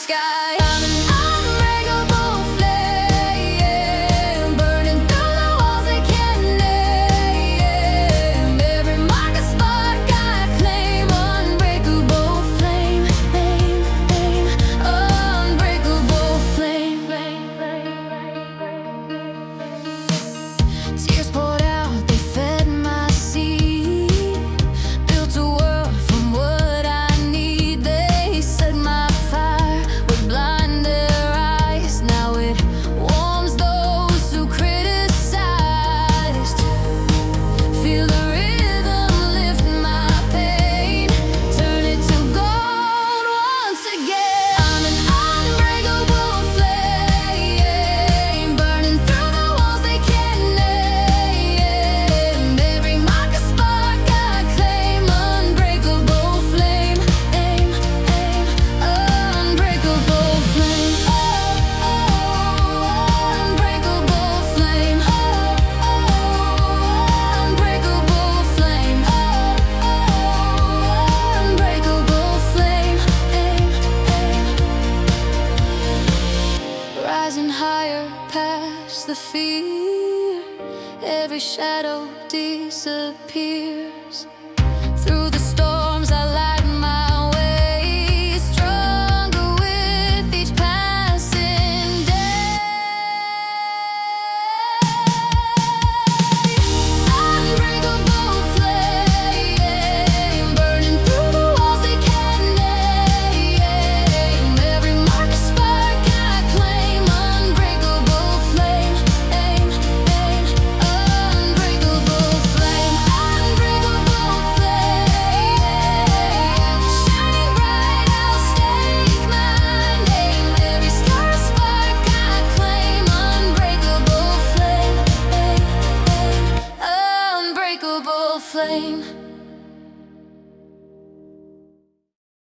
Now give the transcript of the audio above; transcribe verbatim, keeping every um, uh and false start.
sky. I'm an unbreakable flame, burning through the walls they can't name. Every mark a spark I claim. Unbreakable flame, flame, flame. Unbreakable flame. Tears poured out, they fed my seed. Built a world from what I need. They set my fire would blind their eyes. Now it warms those who criticized. Feel the rhythm lift my pain, turn it to gold once again. I'm an unbreakable flame, burning through the walls they can't name. Every mark a spark I claim. Unbreakable flame, aim, aim. Unbreakable flame, oh, oh. Unbreakable flame, oh, oh. Unbreakable flame, oh, oh. Unbreakable flame, aim, aim. Rising higher past the fear, every shadow disappears. Through the storms I light my way, stronger with each passing day. Unbreakable flame, burning through the walls they can't name. Every mark a spark I claim. Unbreakable flame, aim, aim. Unbreakable flame, unbreakable flame. Shining bright, I'll stake my name. Every scar a spark I claim. Unbreakable flame, aim, aim. Unbreakable flame.